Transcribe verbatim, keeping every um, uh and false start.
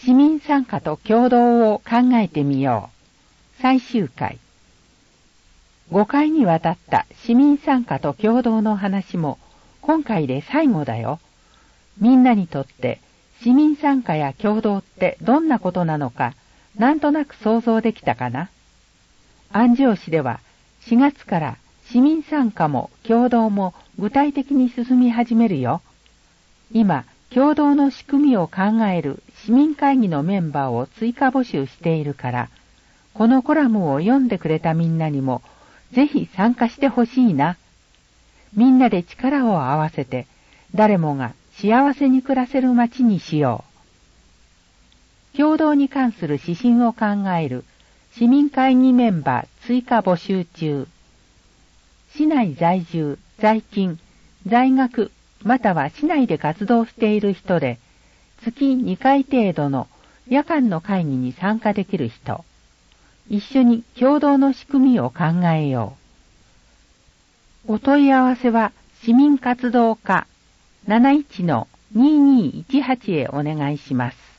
市民参加と共同を考えてみよう。最終回。ごかいにわたった市民参加と共同の話も今回で最後だよ。みんなにとって市民参加や共同ってどんなことなのかなんとなく想像できたかな。安城市ではしがつから市民参加も共同も具体的に進み始めるよ。今、共同の仕組みを考える市民会議のメンバーを追加募集しているから、このコラムを読んでくれたみんなにもぜひ参加してほしいな。みんなで力を合わせて誰もが幸せに暮らせる街にしよう。共同に関する指針を考える市民会議メンバー追加募集中。市内在住、在勤、在学、または市内で活動している人で、月にかい程度の夜間の会議に参加できる人、一緒に共同の仕組みを考えよう。お問い合わせは市民活動課 なないちのにーにーいちはち へお願いします。